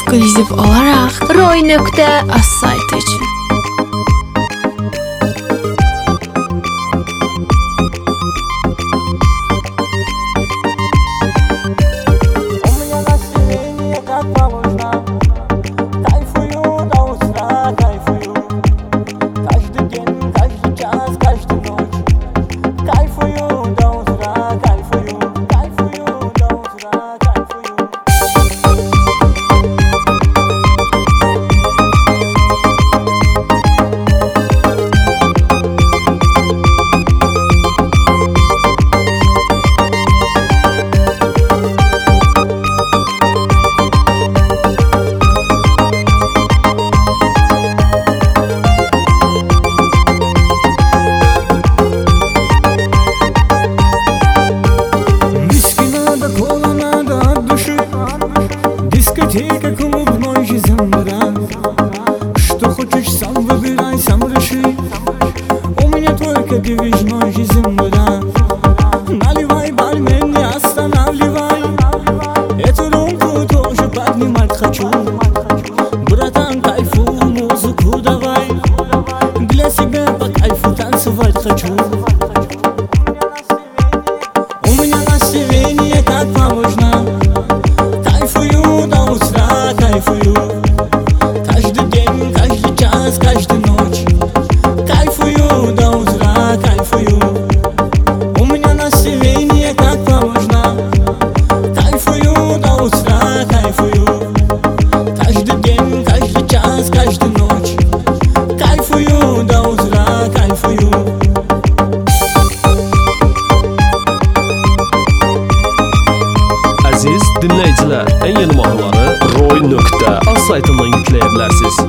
eksklyuziv olarak Roy.az sayti için. Дискотека, клубной замбра. Что хочешь, сам выбирай, сам реши. У меня только девичной замбра. Наливай, бармен, не останавливай. Эту рюмку тоже поднимать хочу. Братан, кайфу, музыку давай. Для себя по кайфу танцевать хочу. У меня настроение как положено. Кайфую до утра, кайфую. Каждый день, каждый час, каждую ночь. Кайфую до утра, кайфую. У меня настроение как положено. Кайфую до утра, кайфую. Каждый день, каждый час, каждую ночь. Кайфую до утра, кайфую. Aziz dinleyiciler, en yeni mahnıları Roy.az saytından yükleyebilirsiniz.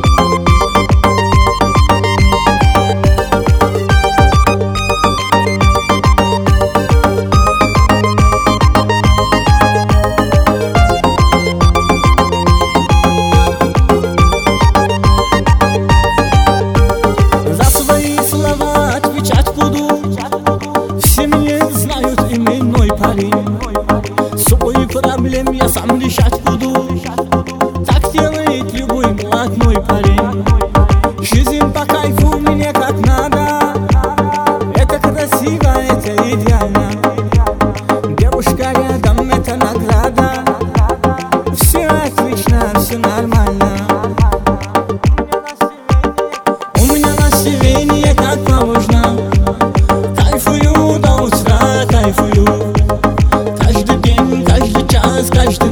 За свои слова отвечать буду. Все меня знают, именной парень. Свой проблем я сам решать буду. Так делает любой блатной парень. Жизнь по кайфу мне как надо. Это красиво, это идеально. Девушка рядом, это награда. Все отлично, все нормально. У меня настроение как положено. Кайфую до утра, кайфую. Каждый день, каждый час, каждый